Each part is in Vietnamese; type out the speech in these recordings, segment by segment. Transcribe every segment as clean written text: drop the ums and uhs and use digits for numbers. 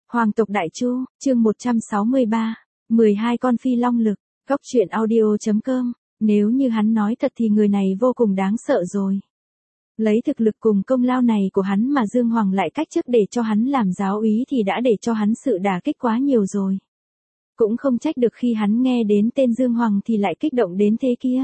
Hoàng tộc Đại Chu, chương 163, 12 con phi long lực, góc truyện audio.com, nếu như hắn nói thật thì người này vô cùng đáng sợ rồi. Lấy thực lực cùng công lao này của hắn mà Dương Hoàng lại cách chức để cho hắn làm giáo úy thì đã để cho hắn sự đả kích quá nhiều rồi. Cũng không trách được khi hắn nghe đến tên Dương Hoàng thì lại kích động đến thế kia.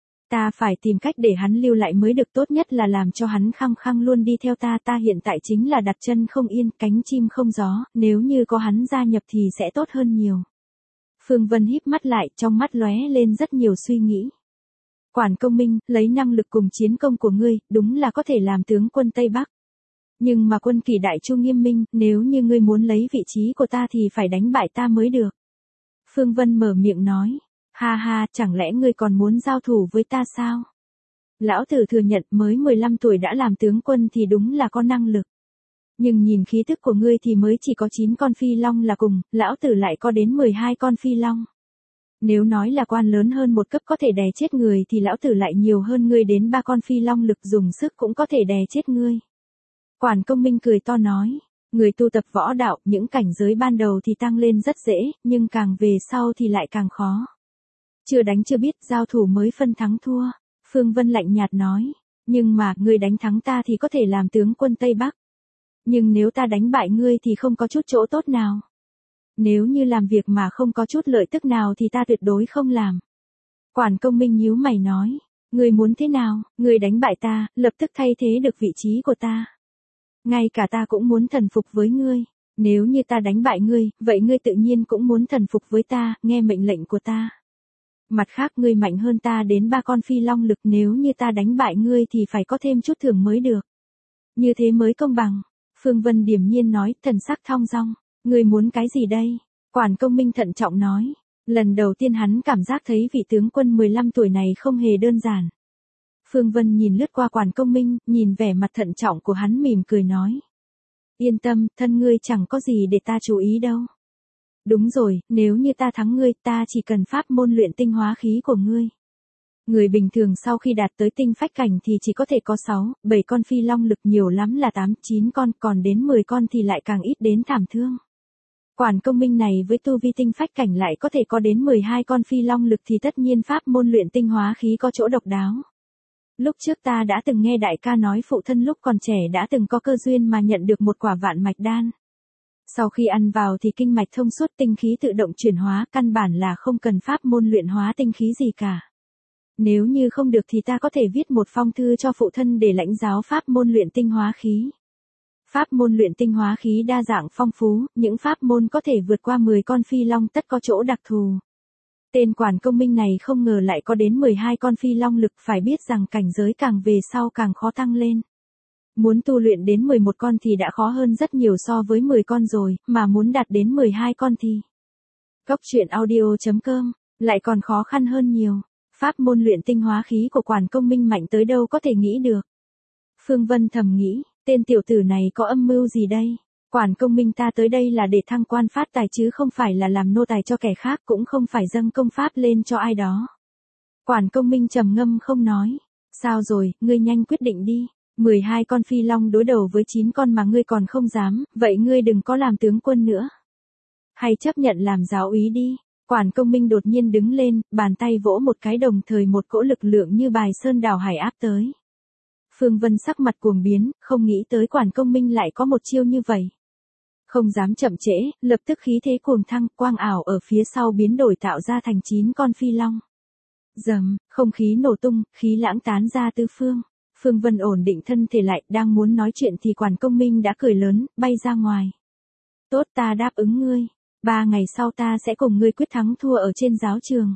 Ta phải tìm cách để hắn lưu lại mới được, tốt nhất là làm cho hắn khăng khăng luôn đi theo ta. Ta hiện tại chính là đặt chân không yên, cánh chim không gió, nếu như có hắn gia nhập thì sẽ tốt hơn nhiều. Phương Vân híp mắt lại, trong mắt lóe lên rất nhiều suy nghĩ. Quản Công Minh, lấy năng lực cùng chiến công của ngươi, đúng là có thể làm tướng quân Tây Bắc. Nhưng mà quân kỳ Đại Chu nghiêm minh, nếu như ngươi muốn lấy vị trí của ta thì phải đánh bại ta mới được. Phương Vân mở miệng nói. Ha ha, chẳng lẽ ngươi còn muốn giao thủ với ta sao? Lão tử thừa nhận mới 15 tuổi đã làm tướng quân thì đúng là có năng lực. Nhưng nhìn khí tức của ngươi thì mới chỉ có 9 con phi long là cùng, lão tử lại có đến 12 con phi long. Nếu nói là quan lớn hơn một cấp có thể đè chết người thì lão tử lại nhiều hơn ngươi đến 3 con phi long lực, dùng sức cũng có thể đè chết ngươi. Quản Công Minh cười to nói. Người tu tập võ đạo, những cảnh giới ban đầu thì tăng lên rất dễ, nhưng càng về sau thì lại càng khó. Chưa đánh chưa biết, giao thủ mới phân thắng thua. Phương Vân lạnh nhạt nói. Nhưng mà, ngươi đánh thắng ta thì có thể làm tướng quân Tây Bắc. Nhưng nếu ta đánh bại ngươi thì không có chút chỗ tốt nào. Nếu như làm việc mà không có chút lợi tức nào thì ta tuyệt đối không làm. Quản Công Minh nhíu mày nói. Ngươi muốn thế nào, ngươi đánh bại ta, lập tức thay thế được vị trí của ta. Ngay cả ta cũng muốn thần phục với ngươi. Nếu như ta đánh bại ngươi, vậy ngươi tự nhiên cũng muốn thần phục với ta, nghe mệnh lệnh của ta. Mặt khác ngươi mạnh hơn ta đến 3 con phi long lực, nếu như ta đánh bại ngươi thì phải có thêm chút thưởng mới được. Như thế mới công bằng. Phương Vân điềm nhiên nói, thần sắc thong dong. Ngươi muốn cái gì đây? Quản Công Minh thận trọng nói. Lần đầu tiên hắn cảm giác thấy vị tướng quân 15 tuổi này không hề đơn giản. Phương Vân nhìn lướt qua Quản Công Minh, nhìn vẻ mặt thận trọng của hắn mỉm cười nói. Yên tâm, thân ngươi chẳng có gì để ta chú ý đâu. Đúng rồi, nếu như ta thắng ngươi, ta chỉ cần pháp môn luyện tinh hóa khí của ngươi. Người bình thường sau khi đạt tới tinh phách cảnh thì chỉ có thể có 6, 7 con phi long lực, nhiều lắm là 8, 9 con, còn đến 10 con thì lại càng ít đến thảm thương. Quản Công Minh này với tu vi tinh phách cảnh lại có thể có đến 12 con phi long lực thì tất nhiên pháp môn luyện tinh hóa khí có chỗ độc đáo. Lúc trước ta đã từng nghe đại ca nói phụ thân lúc còn trẻ đã từng có cơ duyên mà nhận được một quả vạn mạch đan. Sau khi ăn vào thì kinh mạch thông suốt, tinh khí tự động chuyển hóa, căn bản là không cần pháp môn luyện hóa tinh khí gì cả. Nếu như không được thì ta có thể viết một phong thư cho phụ thân để lãnh giáo pháp môn luyện tinh hóa khí. Pháp môn luyện tinh hóa khí đa dạng phong phú, những pháp môn có thể vượt qua 10 con phi long tất có chỗ đặc thù. Tên Quản Công Minh này không ngờ lại có đến 12 con phi long lực, phải biết rằng cảnh giới càng về sau càng khó tăng lên. Muốn tu luyện đến 11 con thì đã khó hơn rất nhiều so với 10 con rồi, mà muốn đạt đến 12 con thì góc truyện audio.com lại còn khó khăn hơn nhiều. Pháp môn luyện tinh hóa khí của Quản Công Minh mạnh tới đâu có thể nghĩ được. Phương Vân thầm nghĩ, tên tiểu tử này có âm mưu gì đây? Quản Công Minh ta tới đây là để thăng quan phát tài chứ không phải là làm nô tài cho kẻ khác, cũng không phải dâng công pháp lên cho ai đó. Quản Công Minh trầm ngâm không nói. Sao rồi, ngươi nhanh quyết định đi. 12 con phi long đối đầu với 9 con mà ngươi còn không dám, vậy ngươi đừng có làm tướng quân nữa. Hay chấp nhận làm giáo úy đi. Quản Công Minh đột nhiên đứng lên, bàn tay vỗ một cái, đồng thời một cỗ lực lượng như bài sơn đảo hải áp tới. Phương Vân sắc mặt cuồng biến, không nghĩ tới Quản Công Minh lại có một chiêu như vậy. Không dám chậm trễ, lập tức khí thế cuồng thăng, quang ảo ở phía sau biến đổi tạo ra thành 9 con phi long. Rầm, không khí nổ tung, khí lãng tán ra tứ phương. Phương Vân ổn định thân thể lại, đang muốn nói chuyện thì Quản Công Minh đã cười lớn, bay ra ngoài. Tốt, ta đáp ứng ngươi. 3 ngày sau ta sẽ cùng ngươi quyết thắng thua ở trên giáo trường.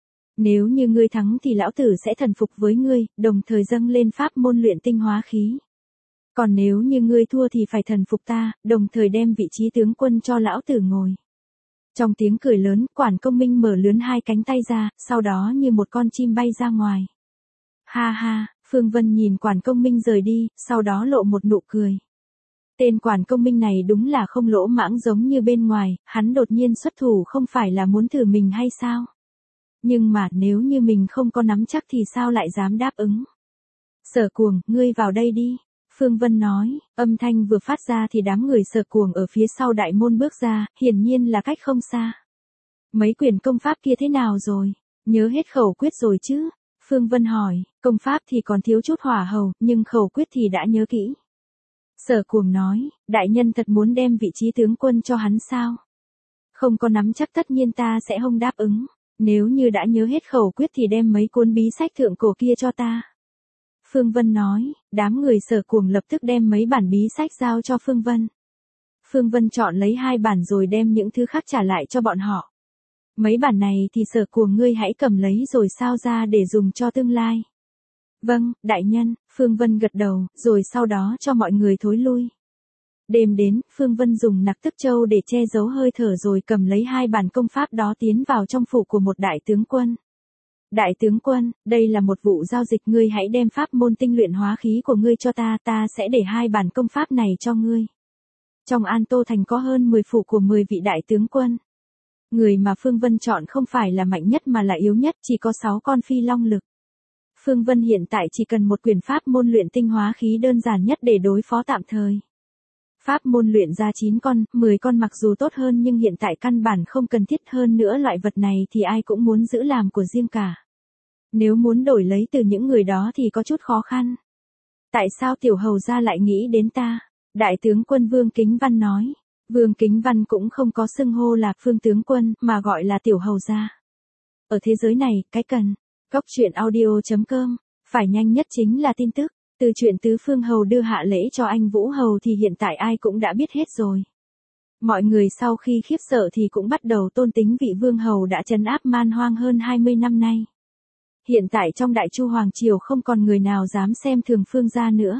Nếu như ngươi thắng thì lão tử sẽ thần phục với ngươi, đồng thời dâng lên pháp môn luyện tinh hóa khí. Còn nếu như ngươi thua thì phải thần phục ta, đồng thời đem vị trí tướng quân cho lão tử ngồi. Trong tiếng cười lớn, Quản Công Minh mở lướn hai cánh tay ra, sau đó như một con chim bay ra ngoài. Ha ha, Phương Vân nhìn Quản Công Minh rời đi, sau đó lộ một nụ cười. Tên Quản Công Minh này đúng là không lỗ mãng giống như bên ngoài, hắn đột nhiên xuất thủ không phải là muốn thử mình hay sao? Nhưng mà nếu như mình không có nắm chắc thì sao lại dám đáp ứng? Sở Cuồng, ngươi vào đây đi. Phương Vân nói, âm thanh vừa phát ra thì đám người Sở Cuồng ở phía sau đại môn bước ra, hiển nhiên là cách không xa. Mấy quyển công pháp kia thế nào rồi? Nhớ hết khẩu quyết rồi chứ? Phương Vân hỏi, công pháp thì còn thiếu chút hỏa hầu, nhưng khẩu quyết thì đã nhớ kỹ. Sở Cuồng nói, đại nhân thật muốn đem vị trí tướng quân cho hắn sao? Không có nắm chắc tất nhiên ta sẽ không đáp ứng. Nếu như đã nhớ hết khẩu quyết thì đem mấy cuốn bí sách thượng cổ kia cho ta. Phương Vân nói, đám người Sở Cuồng lập tức đem mấy bản bí sách giao cho Phương Vân. Phương Vân chọn lấy 2 bản rồi đem những thứ khác trả lại cho bọn họ. Mấy bản này thì Sở Cuồng ngươi hãy cầm lấy rồi sao ra để dùng cho tương lai. Vâng, đại nhân, Phương Vân gật đầu, rồi sau đó cho mọi người thối lui. Đêm đến, Phương Vân dùng nặc tức châu để che giấu hơi thở rồi cầm lấy 2 bản công pháp đó tiến vào trong phủ của một đại tướng quân. Đại tướng quân, đây là một vụ giao dịch, ngươi hãy đem pháp môn tinh luyện hóa khí của ngươi cho ta, ta sẽ để 2 bản công pháp này cho ngươi. Trong An Tô Thành có hơn 10 phủ của 10 vị đại tướng quân. Người mà Phương Vân chọn không phải là mạnh nhất mà là yếu nhất, chỉ có 6 con phi long lực. Phương Vân hiện tại chỉ cần một quyển pháp môn luyện tinh hóa khí đơn giản nhất để đối phó tạm thời. Pháp môn luyện ra 9 con, 10 con mặc dù tốt hơn nhưng hiện tại căn bản không cần thiết, hơn nữa loại vật này thì ai cũng muốn giữ làm của riêng cả. Nếu muốn đổi lấy từ những người đó thì có chút khó khăn. Tại sao tiểu hầu gia lại nghĩ đến ta? Đại tướng quân Vương Kính Văn nói. Vương Kính Văn cũng không có xưng hô là Phương tướng quân mà gọi là tiểu hầu gia. Ở thế giới này, cái cần. Góc truyện audio.com. Phải nhanh nhất chính là tin tức. Từ chuyện Tứ Phương Hầu đưa hạ lễ cho anh Vũ Hầu thì hiện tại ai cũng đã biết hết rồi. Mọi người sau khi khiếp sợ thì cũng bắt đầu tôn tính vị Vương Hầu đã trấn áp man hoang hơn 20 năm nay. Hiện tại trong Đại Chu Hoàng Triều không còn người nào dám xem thường Phương gia nữa.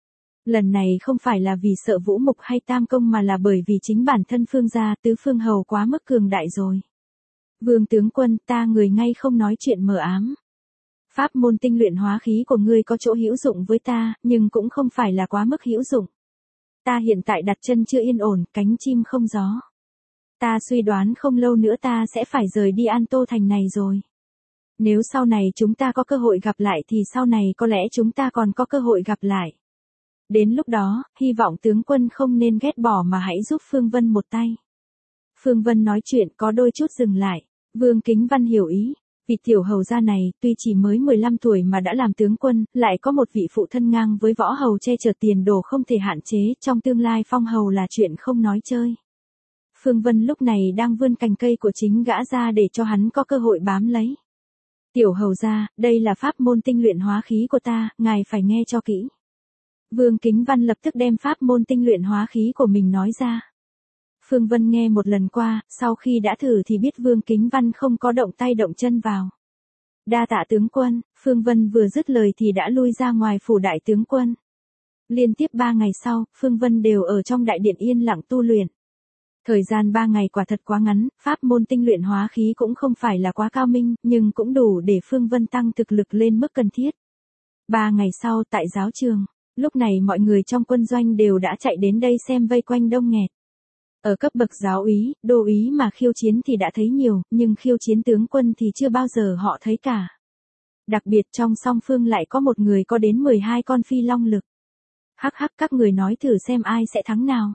Lần này không phải là vì sợ Vũ Mục hay Tam Công mà là bởi vì chính bản thân Phương gia Tứ Phương Hầu quá mức cường đại rồi. Vương tướng quân, ta người ngay không nói chuyện mờ ám. Pháp môn tinh luyện hóa khí của ngươi có chỗ hữu dụng với ta, nhưng cũng không phải là quá mức hữu dụng. Ta hiện tại đặt chân chưa yên ổn, cánh chim không gió. Ta suy đoán không lâu nữa ta sẽ phải rời đi An Tô Thành này rồi. Nếu sau này chúng ta có cơ hội gặp lại thì sau này có lẽ chúng ta còn có cơ hội gặp lại. Đến lúc đó, hy vọng tướng quân không nên ghét bỏ mà hãy giúp Phương Vân một tay. Phương Vân nói chuyện có đôi chút dừng lại. Vương Kính Văn hiểu ý. Vị tiểu hầu gia này, tuy chỉ mới 15 tuổi mà đã làm tướng quân, lại có một vị phụ thân ngang với võ hầu che chở tiền đồ không thể hạn chế, trong tương lai phong hầu là chuyện không nói chơi. Phương Vân lúc này đang vươn cành cây của chính gã ra để cho hắn có cơ hội bám lấy. Tiểu hầu gia, đây là pháp môn tinh luyện hóa khí của ta, ngài phải nghe cho kỹ. Vương Kính Văn lập tức đem pháp môn tinh luyện hóa khí của mình nói ra. Phương Vân nghe một lần qua, sau khi đã thử thì biết Vương Kính Văn không có động tay động chân vào. Đa tạ tướng quân, Phương Vân vừa dứt lời thì đã lui ra ngoài phủ đại tướng quân. Liên tiếp 3 ngày sau, Phương Vân đều ở trong đại điện yên lặng tu luyện. Thời gian 3 ngày quả thật quá ngắn, pháp môn tinh luyện hóa khí cũng không phải là quá cao minh, nhưng cũng đủ để Phương Vân tăng thực lực lên mức cần thiết. 3 ngày sau tại giáo trường, lúc này mọi người trong quân doanh đều đã chạy đến đây xem vây quanh đông nghẹt. Ở cấp bậc giáo úy, đô úy mà khiêu chiến thì đã thấy nhiều, nhưng khiêu chiến tướng quân thì chưa bao giờ họ thấy cả. Đặc biệt trong song phương lại có một người có đến 12 con phi long lực. Hắc hắc, các người nói thử xem ai sẽ thắng nào.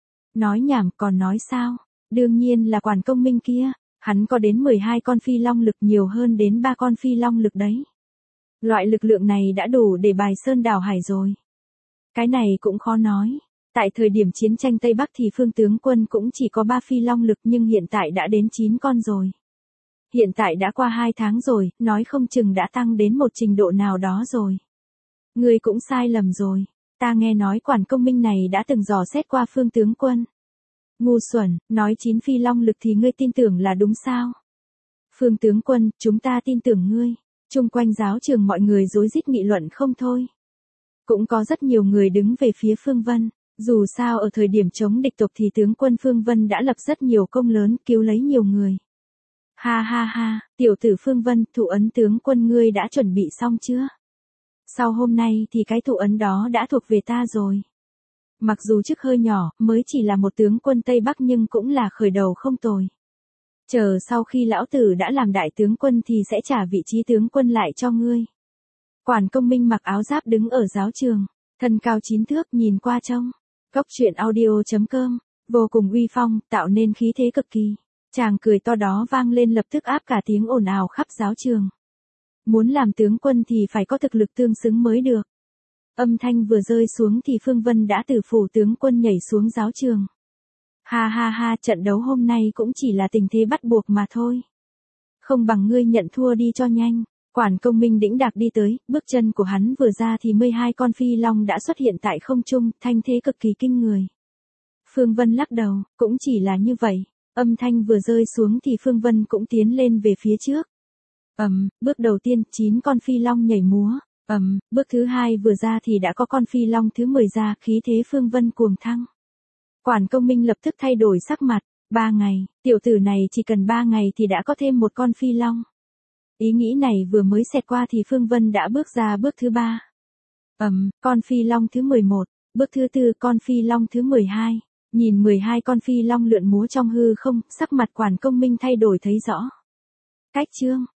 Nói nhảm còn nói sao, đương nhiên là Quản Công Minh kia, hắn có đến 12 con phi long lực, nhiều hơn đến 3 con phi long lực đấy. Loại lực lượng này đã đủ để bài sơn đảo hải rồi. Cái này cũng khó nói. Tại thời điểm chiến tranh Tây Bắc thì Phương tướng quân cũng chỉ có 3 phi long lực nhưng hiện tại đã đến 9 con rồi. Hiện tại đã qua 2 tháng rồi, nói không chừng đã tăng đến một trình độ nào đó rồi. Ngươi cũng sai lầm rồi. Ta nghe nói Quản Công Minh này đã từng dò xét qua Phương tướng quân. Ngu xuẩn, nói 9 phi long lực thì ngươi tin tưởng là đúng sao? Phương tướng quân, chúng ta tin tưởng ngươi. Chung quanh giáo trường mọi người rối rít nghị luận không thôi. Cũng có rất nhiều người đứng về phía Phương Vân. Dù sao ở thời điểm chống địch tộc thì tướng quân Phương Vân đã lập rất nhiều công lớn, cứu lấy nhiều người. Ha ha ha, tiểu tử Phương Vân, thụ ấn tướng quân ngươi đã chuẩn bị xong chưa? Sau hôm nay thì cái thụ ấn đó đã thuộc về ta rồi. Mặc dù chức hơi nhỏ, mới chỉ là một tướng quân Tây Bắc nhưng cũng là khởi đầu không tồi. Chờ sau khi lão tử đã làm đại tướng quân thì sẽ trả vị trí tướng quân lại cho ngươi. Quản Công Minh mặc áo giáp đứng ở giáo trường. Thân cao 9 thước nhìn qua trông. Cốc truyện audio.com, vô cùng uy phong, tạo nên khí thế cực kỳ. Chàng cười to đó vang lên lập tức áp cả tiếng ồn ào khắp giáo trường. Muốn làm tướng quân thì phải có thực lực tương xứng mới được. Âm thanh vừa rơi xuống thì Phương Vân đã từ phủ tướng quân nhảy xuống giáo trường. Ha ha ha, trận đấu hôm nay cũng chỉ là tình thế bắt buộc mà thôi. Không bằng ngươi nhận thua đi cho nhanh. Quản Công Minh đĩnh đạc đi tới, bước chân của hắn vừa ra thì 12 con phi long đã xuất hiện tại không trung, thanh thế cực kỳ kinh người. Phương Vân lắc đầu, cũng chỉ là như vậy. Âm thanh vừa rơi xuống thì Phương Vân cũng tiến lên về phía trước. Bước đầu tiên, 9 con phi long nhảy múa. Bước thứ hai vừa ra thì đã có con phi long thứ 10 ra, khí thế Phương Vân cuồng thăng. Quản Công Minh lập tức thay đổi sắc mặt. 3 ngày, tiểu tử này chỉ cần 3 ngày thì đã có thêm một con phi long. Ý nghĩ này vừa mới xẹt qua thì Phương Vân đã bước ra bước thứ 3. Con phi long thứ 11, bước thứ 4 con phi long thứ 12. Nhìn 12 con phi long lượn múa trong hư không, sắc mặt Quản Công Minh thay đổi thấy rõ. Cách chương,